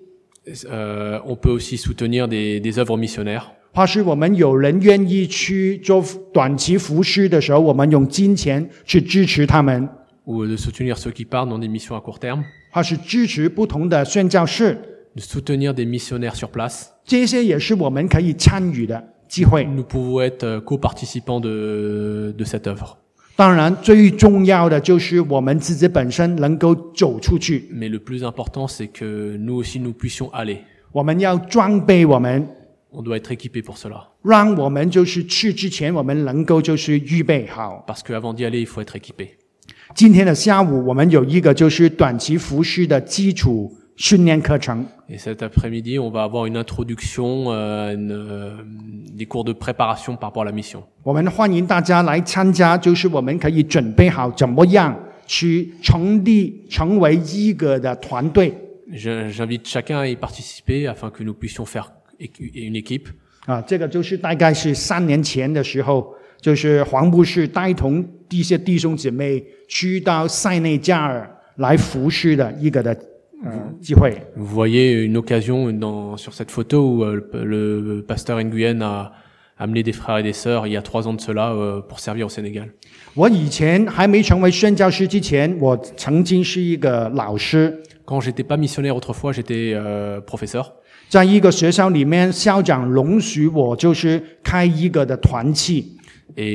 Euh, on peut aussi soutenir des, des œuvres missionnaires. 或是我们有人愿意去做短期服侍的时候，我们用金钱去支持他们， Ou de soutenir ceux qui partent dans des missions à court terme, 或是支持不同的宣教士， de soutenir des missionnaires sur place. 这些也是我们可以参与的机会。 Nous pouvons être euh, co-participants de, de cette œuvre. 当然，最重要的就是我们自己本身能够走出去， Mais le plus important, c'est que nous aussi, nous puissions aller. 我们要装备我们， On doit être équipés pour cela. 让我们就是去之前，我们能够就是预备好。 Parce qu'avant d'y aller, il faut être équipé. 今天的下午，我们有一个就是短期服侍的基础训练课程。 Et cet après-midi, on va avoir une introduction, euh, une, euh, des cours de préparation par rapport à la mission. 我们欢迎大家来参加，就是我们可以准备好怎么样去成立成为一个的团队 Je- J'invite chacun à y participer afin que nous puissions faire équ- une équipe. 啊。这个就是大概是三年前的时候，就是黄牧师带同一些弟兄姐妹去到塞内加尔来服侍的一个的呃机会。 Vous voyez une occasion dans, sur cette photo où euh, le, le pasteur Nguyen a amené des frères et des sœurs il y a trois ans de cela euh, pour servir au Sénégal. 我以前还没成为宣教师之前，我曾经是一个老师， Quand j'étais pas missionnaire autrefois, j'étais euh, professeur. 在一个学校里面，校长容许我就是开一个的团契。 Et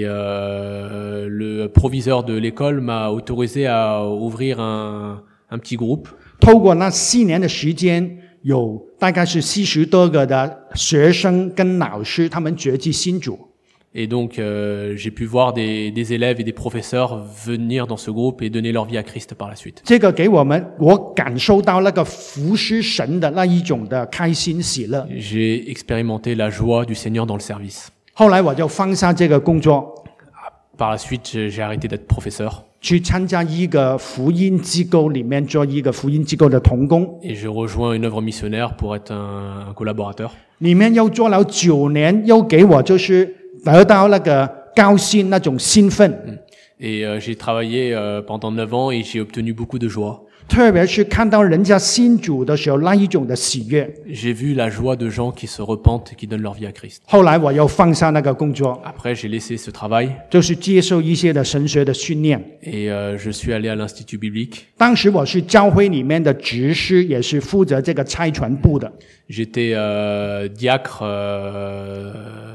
euh, le proviseur de l'école m'a autorisé à ouvrir un, un petit groupe. 透过那四年的时间，有大概是四十多个的学生跟老师，他们决志信主。 Et donc, euh, j'ai pu voir des, des élèves et des professeurs venir dans ce groupe et donner leur vie à Christ par la suite. 这个给我们，我感受到那个服侍神的那一种的开心喜乐。 J'ai expérimenté la joie du Seigneur dans le service. 后来我就放下这个工作， Par la suite, j'ai j'ai arrêté d'être professeur. 去参加一个福音机构里面做一个福音机构的同工， et je rejoins une œuvre missionnaire pour être un, un collaborateur. 里面又做了九年，又给我就是得到那个高薪那种兴奋。 Et euh, j'ai travaillé euh, pendant neuf ans et j'ai obtenu beaucoup de joie. 特别是看到人家信主的时候，那一种的喜悦。 J'ai vu la joie de gens qui se repentent et qui donnent leur vie à Christ. 后来我又放下那个工作， Après, j'ai laissé ce travail 就是接受一些的神学的训练。 et euh, je suis allé à l'Institut biblique. 当时我是教会里面的执事，也是负责这个差传部的。 J'étais euh, diacre, euh,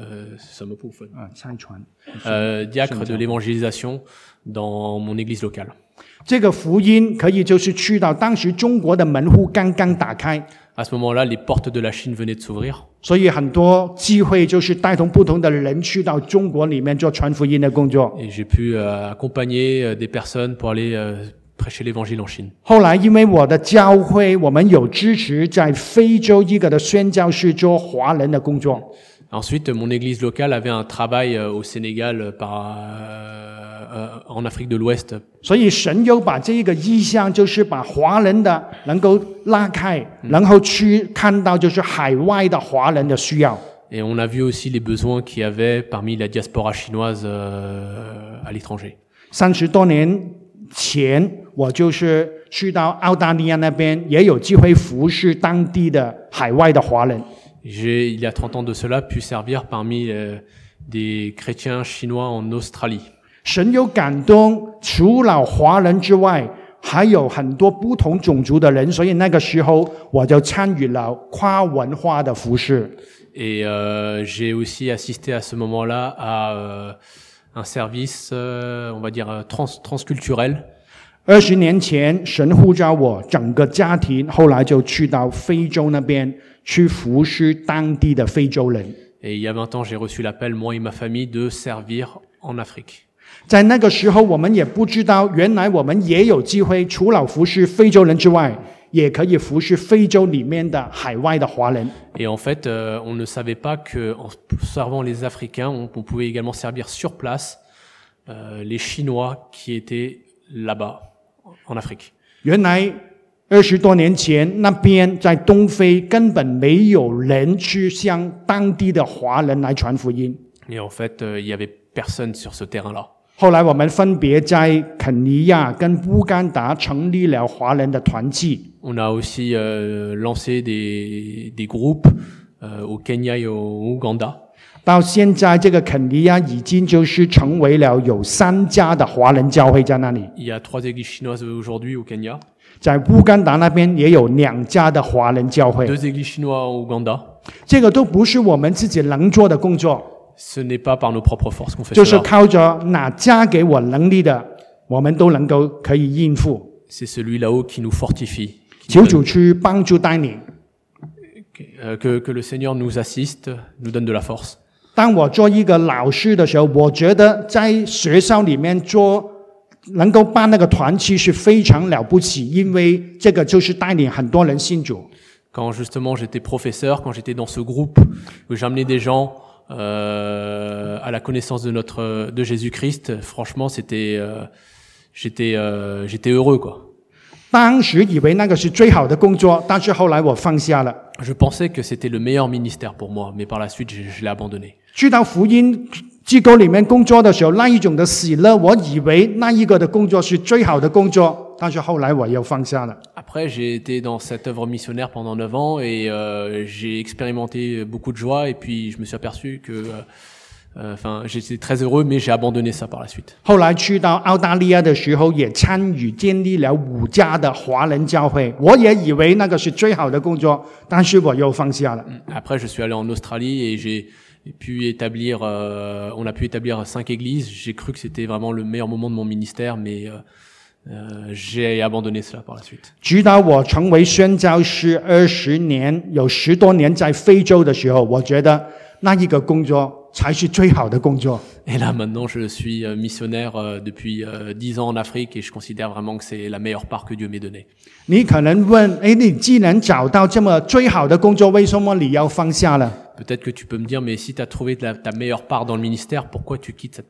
ça me pouffe. 啊，差传。 Euh, diacre de l'évangélisation dans mon église locale. 这个福音可以就是去到当时中国的门户刚刚打开， À ce moment-là, les portes de la Chine venaient de s'ouvrir. 所以很多机会就是带同不同的人去到中国里面做传福音的工作。 Et j'ai pu euh, accompagner euh, des personnes pour aller euh, prêcher l'évangile en Chine. 后来因为我的教会，我们有支持在非洲一个的宣教士做华人的工作。 Ensuite, mon église locale avait un travail euh, au Sénégal euh, par, euh, euh, en Afrique de l'Ouest. 所以神又把这一个意向，就是把华人的能够拉开，然后去看到就是海外的华人的需要。 Et on a vu aussi les besoins qu'il y avait parmi la diaspora chinoise euh, à l'étranger. 三十多年前，我就是去到澳大利亚那边，也有机会服侍当地的海外的华人。 J'ai, il y a trente ans de cela, pu servir parmi euh, des chrétiens chinois en Australie. 神有感动，除了华人之外，还有很多不同种族的人，所以那个时候我就参与了跨文化的服侍。 Et euh, j'ai aussi assisté à ce moment-là à euh, un service, euh, on va dire, euh, trans, transculturel. 二十年前，神呼召我整个家庭，后来就去到非洲那边去服侍当地的非洲人。 Et il y a vingt ans, j'ai reçu l'appel, moi et ma famille, de servir en Afrique. 在那个时候，我们也不知道，原来我们也有机会，除了服侍非洲人之外，也可以服侍非洲里面的海外的华人。 Et en fait, euh, on ne savait pas qu'en servant les Africains, on, on pouvait également servir sur place euh, les Chinois qui étaient là-bas, en Afrique. 原来二十多年前，那边在东非根本没有人去向当地的华人来传福音。 Et en fait, euh, il y avait personne sur ce terrain-là. 后来我们分别在肯尼亚跟乌干达成立了华人的团契。 On a aussi euh, lancé des, des groupes euh, au Kenya et au Ouganda. 到现在，这个肯尼亚已经就是成为了有三家的华人教会在那里。 Il y a trois églises chinoises aujourd'hui au Kenya, 在乌干达那边也有两家的华人教会。 deux églises chinoises au Ouganda. 这个都不是我们自己能做的工作， Ce n'est pas par nos propres forces qu'on fait 就是 cela. 靠着哪加给我能力的，我们都能够可以应付。 C'est celui là-haut qui nous fortifie. Qui 求 nous 主 donne- 去帮助带领。 euh, que, que le Seigneur nous assiste, nous donne de la force. 当我做一个老师的时候，我觉得在学校里面做能够办那个团契是非常了不起，因为这个就是带领很多人信主。 Quand justement j'étais professeur, quand j'étais dans ce groupe, où j'amenais des gens euh, à la connaissance de notre de Jésus-Christ, franchement, c'était euh, j'étais euh, j'étais heureux quoi. 当时以为那个是最好的工作，但是后来我放下了。 Je pensais que c'était le meilleur ministère pour moi, mais par la suite, je, je l'ai abandonné. 去到福音机构里面工作的时候，那一种的喜乐，我以为那一个的工作是最好的工作，但是后来我又放下了。 Après, j'ai été dans cette œuvre missionnaire pendant neuf ans et euh, j'ai expérimenté beaucoup de joie et puis je me suis aperçu que euh, Enfin, euh, j'étais très heureux, mais j'ai abandonné ça par la suite. 后来去到澳大利亚的时候，也参与建立了五家的华人教会。我也以为那个是最好的工作，但是我又放下了。 Après, je suis allé en Australie et j'ai pu établir, euh, on a pu établir cinq églises. J'ai cru que c'était vraiment le meilleur moment de mon ministère, mais euh, euh, j'ai abandonné cela par la suite. 直到我成为宣教师二十年，有十多年在非洲的时候，我觉得那一个工作才是最好的工作。 Et là, maintenant, je suis missionnaire depuis dix ans en Afrique et je considère vraiment que c'est la meilleure part que Dieu m'ait donnée. 你可能问，哎，你既然找到这么最好的工作，为什么你要放下了？ Peut-être que tu peux me dire, mais si tu as trouvé ta, ta meilleure part dans le ministère, pourquoi tu quittes cette part?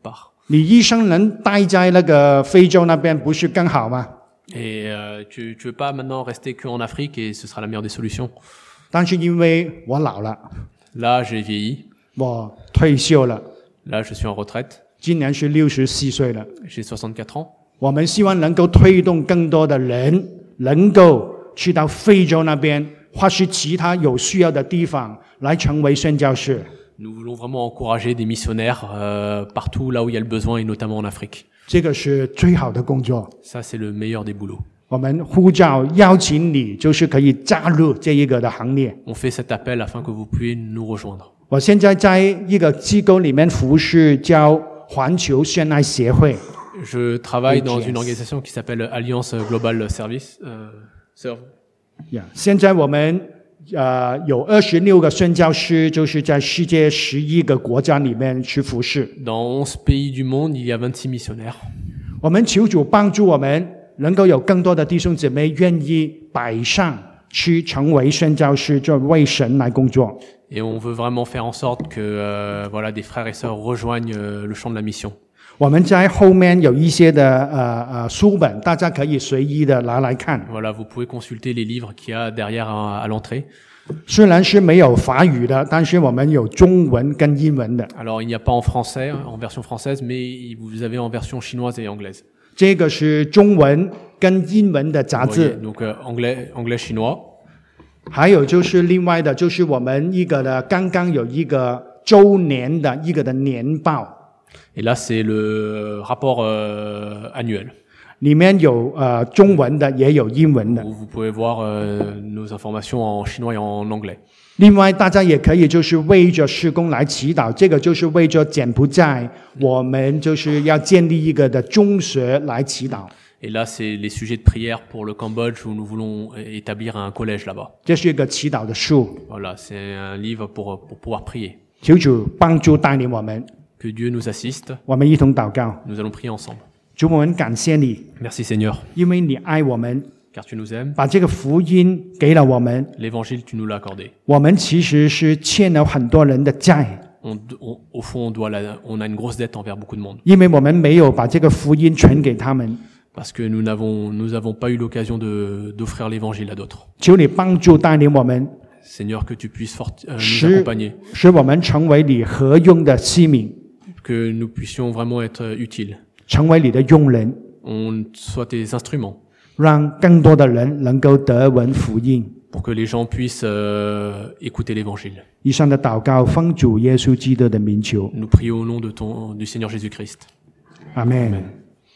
你一生人待在那个非洲那边，不是更好吗？ Et euh, tu tu veux pas maintenant rester que en Afrique et ce sera la meilleure des solutions. 但是因为我老了， Là, j'ai vieilli. 我退休了， Là, je suis en retraite. 今年是六十四岁了。 J'ai soixante-quatre ans. 我们希望能够推动更多的人能够去到非洲那边，或是其他有需要的地方来成为宣教士。 Nous voulons vraiment encourager des missionnaires euh, partout là où il y a le besoin et notamment en Afrique. 这个是最好的工作。 Ça, c'est le meilleur des boulots. 我们呼召邀请你，就是可以加入这一个的行列。 On fait cet appel afin que vous puissiez nous rejoindre. 我现在在一个机构里面服侍，叫环球宣爱协会。 Je travaille dans A G S. une organisation qui s'appelle Alliance Global Service. Euh, Serve. Yeah. 现在我们呃有二十六个宣教师，就是在世界十一个国家里面去服侍。 Dans onze pays du monde, il y a vingt-six missionnaires. 我们求主帮助我们，能够有更多的弟兄姊妹愿意摆上去成为宣教师，就为神来工作。 Et on veut vraiment faire en sorte que euh, voilà, des frères et sœurs rejoignent euh, le champ de la mission. 我们在后面有一些的呃呃书本，大家可以随意的拿来看。 Voilà, vous pouvez consulter les livres qu'il y a derrière à, à l'entrée. 虽然是没有法语的，但是我们有中文跟英文的。 Alors, il n'y a pas en français, en version française, mais vous avez en version chinoise et anglaise. 这个是中文跟英文的杂 Vous 志 voyez,，donc euh, anglais, anglais, chinois. 还有就是另外的，就是我们一个的刚刚有一个周年的一个的年报， Et là, c'est le rapport euh, annuel. 里面有呃中文的，也有英文的。 Où vous pouvez voir euh, nos informations en chinois et en anglais. 另外，大家也可以就是为着施工来祈祷，这个就是为着柬埔寨，我们就是要建立一个的中学来祈祷。 Et là, c'est les sujets de prière pour le Cambodge où nous voulons établir un collège là-bas. 这是一个祈祷的书， Voilà, c'est un livre pour, pour pouvoir prier. 求主帮助带领我们， Que Dieu nous assiste. 我们一同祷告。 Nous allons prier ensemble. 主，我们感谢你， Merci Seigneur, 因为你爱我们， car tu nous aimes. 把这个福音给了我们。 L'évangile, tu nous l'as accordé. 我们其实是欠了很多人的债， On, on- au fond, on, doit la- on a une grosse dette envers beaucoup de monde. 因为我们没有把这个福音传给他们。 Parce que nous n'avons nous avons pas eu l'occasion de, d'offrir l'évangile à d'autres. 求你帮助带领我们， Seigneur, que tu puisses fort, euh, nous 使 accompagner. 使我们成为你合用的器皿， Que nous puissions vraiment être euh, utiles. 成为你的用人， On soit tes instruments. 让更多的人能够得闻福音。 Pour que les gens puissent euh, écouter l'évangile. 以上的祷告，奉主耶稣基督的名求， Nous prions au nom de ton, du Seigneur Jésus-Christ. 阿门。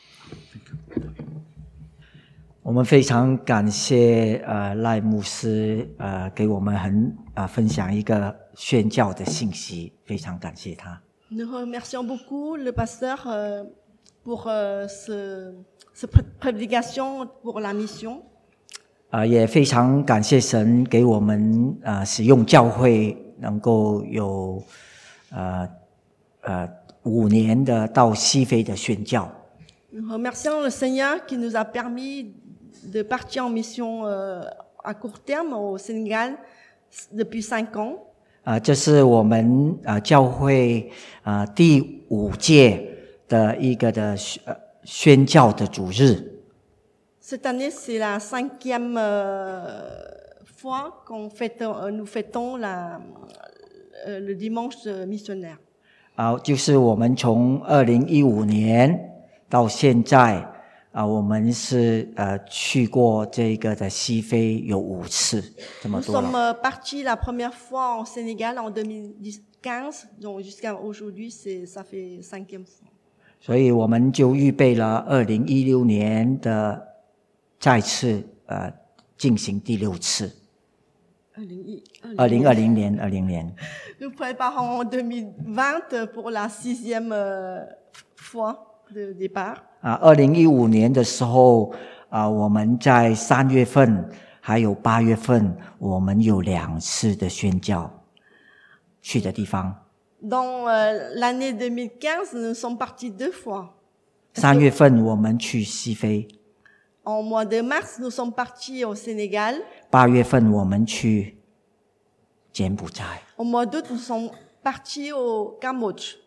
我们非常感谢呃赖牧师呃给我们很啊、呃、分享一个宣教的信息，非常感谢他。 Nous remercions beaucoup le pasteur euh, pour euh, ce, ce pré- prédication pour la mission. 啊、呃，也非常感谢神给我们啊、呃、使用教会能够有呃呃五年的到西非的宣教。 Nous remercions le Seigneur qui nous a permis de partir en mission euh, à court terme au Sénégal depuis cinq ans. 啊、呃，这是我们啊、呃、教会啊、呃、第五届的一个的呃宣教的主日。 Cette année, c'est la cinquième euh, fois qu'on fête, euh, nous fêtons la, euh, le dimanche missionnaire. 啊，就是我们从二零一五年到现在啊，我们是呃去过这个的西非有五次，这么 Nous 多 sommes 了。 euh, partis la première fois en Sénégal en deux mille quinze, donc jusqu'à aujourd'hui, c'est, ça fait cinquième fois. 所以我们就预备了二零一六年的再次呃进行第六次。二零二零年，二零年。 Nous préparons en deux mille vingt pour la sixième euh, fois de départ. 啊，二零一五年的时候啊，我们在三月份还有八月份，我们有两次的宣教去的地方。 Dans euh, l'année deux mille quinze, nous sommes partis deux fois. 三月份我们去西非， En mois de mars, nous sommes partis au Sénégal. 八月份我们去柬埔寨， Au mois d'août, nous sommes partis au Cambodge.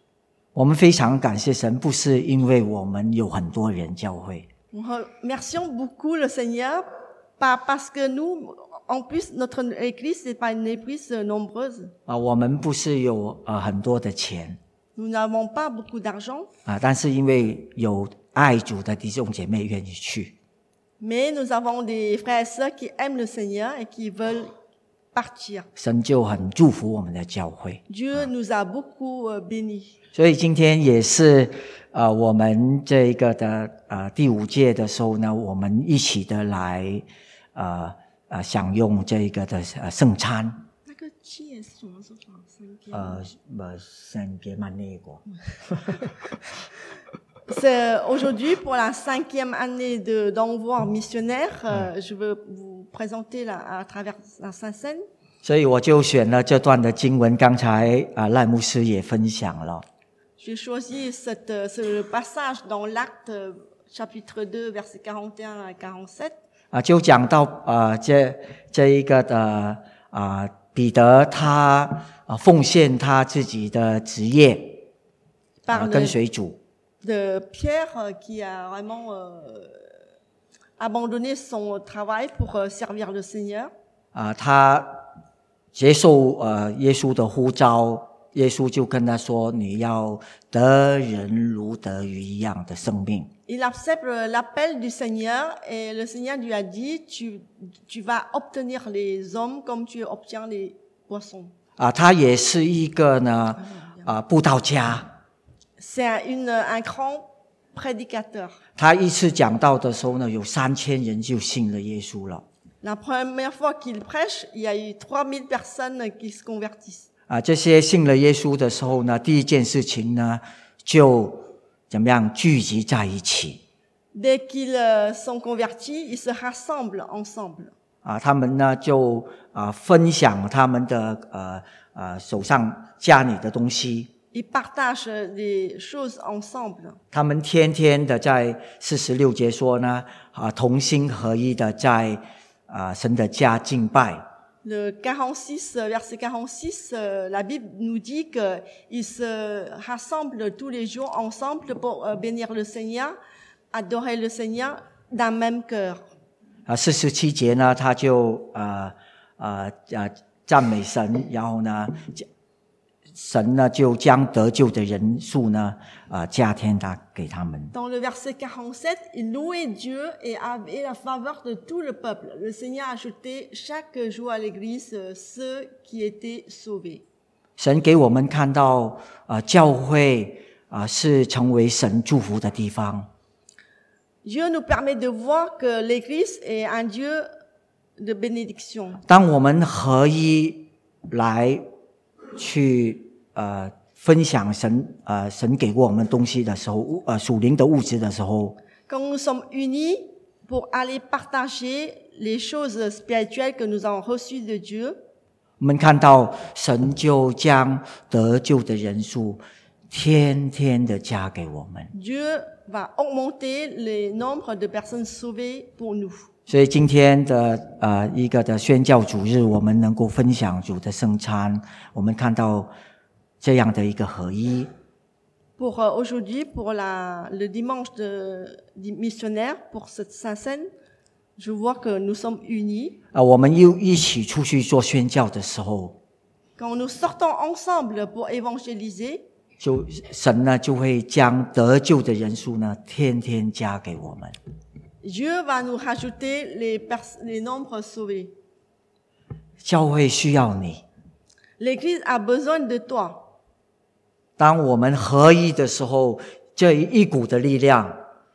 我们非常感谢神，不是因为我们有很多人教会， Nous remercions beaucoup le Seigneur, pas parce que nous, en plus, notre église n'est pas une église nombreuse. 啊，我们不是有呃很多的钱 Nous n'avons pas beaucoup d'argent, 啊，但是因为有爱主的弟兄姐妹愿意去， mais nous avons des frères et sœurs qui aiment le Seigneur et qui veulent partir. 神就很祝福我们的教会。 Dieu nous a beaucoup euh, bénis. 所以今天也是呃我们这个的呃第五届的时候呢，我们一起的来呃呃享用这个的呃圣餐。 那个戒是什么时候？三天。 呃，呃，圣别曼内国。 C'est aujourd'hui pour la cinquième année de d'envoi missionnaire. euh, je veux vous présenter la, à travers la Sainte-Seine. 所以我就选了这段的经文，刚才啊赖牧师也分享了。 J'ai choisi cette, ce passage dans l'Acte chapitre deux, versets quarante et un à quarante-sept. 啊，就讲到啊这这一个的啊彼得他啊奉献他自己的职业啊 Par 跟 le, 随主。 de Pierre euh, qui a vraiment euh, abandonné son travail pour euh, servir le Seigneur. 啊，他接受呃耶稣的呼召，耶稣就跟他说：“你要得人如得鱼一样的生命。” Il accepte l'appel du Seigneur et le Seigneur lui a dit, tu, tu vas obtenir les hommes comme tu obtiens les poissons. 啊，他也是一个呢啊布道家。 C'est un, une, un grand prédicateur. 他一次讲道的时候呢，有三千人就信了耶稣了。 La première fois qu'il prêche, il y a eu trois mille personnes qui se convertissent. 啊，这些信了耶稣的时候呢，第一件事情呢，就怎么样聚集在一起。 Dès qu'ils euh, sont convertis, ils se rassemblent ensemble. 啊，他们呢就啊分享他们的呃呃手上家里的东西。 Ils partagent des choses ensemble. 他们天天的在四十六节说呢，啊同心合一的在啊神的家敬拜。 Le quarante-six, verset quarante-six, euh, la Bible nous dit qu'ils se rassemblent tous les jours ensemble pour euh, bénir le Seigneur, adorer le Seigneur d'un même cœur. 啊，四十七节呢，他就呃呃呃赞美神，然后呢，神呢就将得救的人数呢，啊、呃、加添他给他们。 Dans le verset quarante-sept, il louait Dieu et avait la faveur de tout le peuple. Le Seigneur a ajouté chaque jour à l'église euh, ceux qui étaient sauvés. 神给我们看到，啊，教会啊是成为神祝福的地方。 Dieu nous permet de voir que l'église est un Dieu de bénédiction. 当我们合一来去呃分享神呃神给过我们东西的时候，呃属灵的物质的时候， Quand nous sommes unis pour aller partager les choses spirituelles que nous avons reçues de Dieu, 我们看到神就将得救的人数天天的加给我们。 Dieu va augmenter le nombre de personnes sauvées pour nous. 所以今天的呃一个的宣教主日，我们能够分享主的圣餐，我们看到这样的一个合一。 Pour euh, aujourd'hui, pour la, le dimanche de, du missionnaire, pour cette Sainte-Seine, je vois que nous sommes unis. 啊，我们又一起出去做宣教的时候， Quand nous sortons ensemble pour évangéliser, 就神呢就会将得救的人数呢天天加给我们。 Dieu va nous rajouter les, pers- les nombres sauvés. 教会需要你。 L'Église a besoin de toi. 当我们合一的时候，这一股的力量，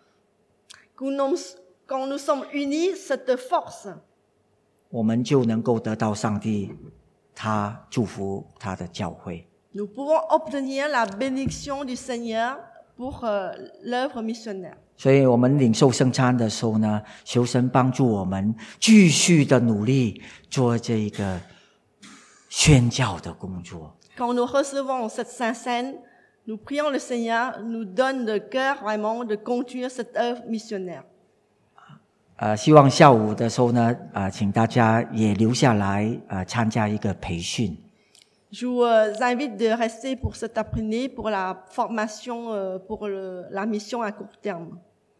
Quand nous, quand nous sommes unis, cette force, 我们就能够得到上帝他祝福他的教会。 nous pouvons obtenir la bénédiction du Seigneur pour euh, l'œuvre missionnaire. 所以我们领受圣餐的时候呢，求神帮助我们继续的努力做这个宣教的工作。 Quand nous recevons cette Sainte-Seine, nous prions le Seigneur, nous donne le cœur vraiment de continuer cette œuvre missionnaire. 呃，希望下午的时候呢，啊、呃，请大家也留下来，呃，参加一个培训。 Je vous euh, invite de rester pour cet après-midi pour la formation euh, pour le, la mission à court terme.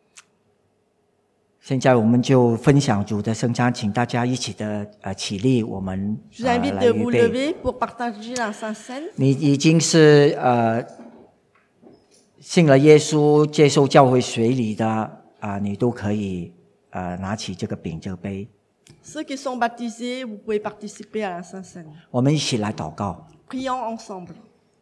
现在我们就分享主的圣餐，请大家一起的呃起立，我们 Je vous 呃 invite 来 de 预 vous 备。 lever pour partager la Sainte Seine. 你已经是呃信了耶稣、接受教会水礼的啊、呃，你都可以呃拿起这个饼这个杯， Ceux qui sont baptisés, vous pouvez participer à la Sainte Seine. 我们一起来祷告。 Prions ensemble.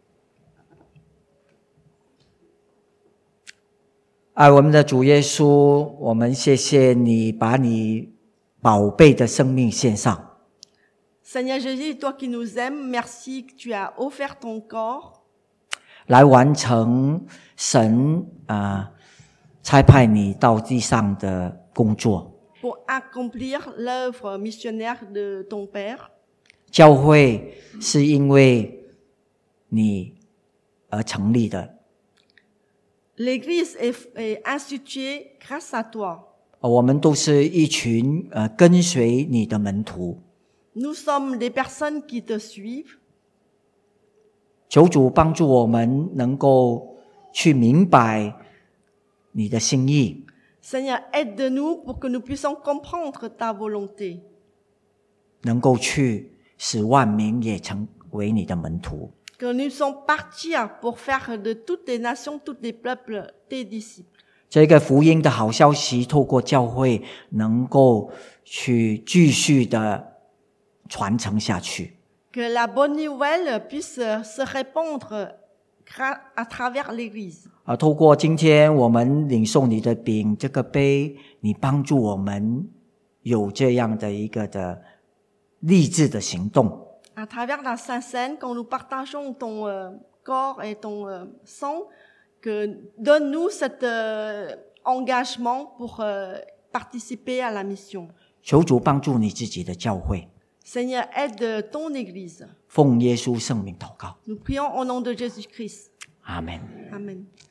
爱我们的主耶稣，我们谢谢你把你宝贝的生命献上， Seigneur Jésus, toi qui nous aimes, merci que tu as offert ton corps 来完成神啊、呃、差派你到地上的工作。 pour accomplir l'œuvre missionnaire de ton Père. 教会是因为你而成立的， L'Église est, est instituée grâce à toi. 我们都是一群呃跟随你的门徒。 Nous sommes des personnes qui te suivent. 求主帮助我们能够去明白你的心意， Seigneur, aide-nous pour que nous puissions comprendre ta volonté. 能够去使万民也成为你的门徒。 Que nous sommes partir pour faire de toutes les nations, tous les peuples, tes disciples. 这个福音的好消息透过教会能够去继续的传承下去。 Que la bonne nouvelle puisse se répandre à travers l'Église. 啊，透过今天我们领受你的饼这个杯，你帮助我们有这样的一个的励志的行动。 À travers la Sainte Seine, quand nous partageons ton euh, corps et ton euh, sang, que donne-nous cet euh, engagement pour euh, participer à la mission. 求主帮助你自己的教会， Seigneur, aide ton Église. 奉耶稣圣名祷告， Nous prions au nom de Jésus-Christ. 阿门。 Amen.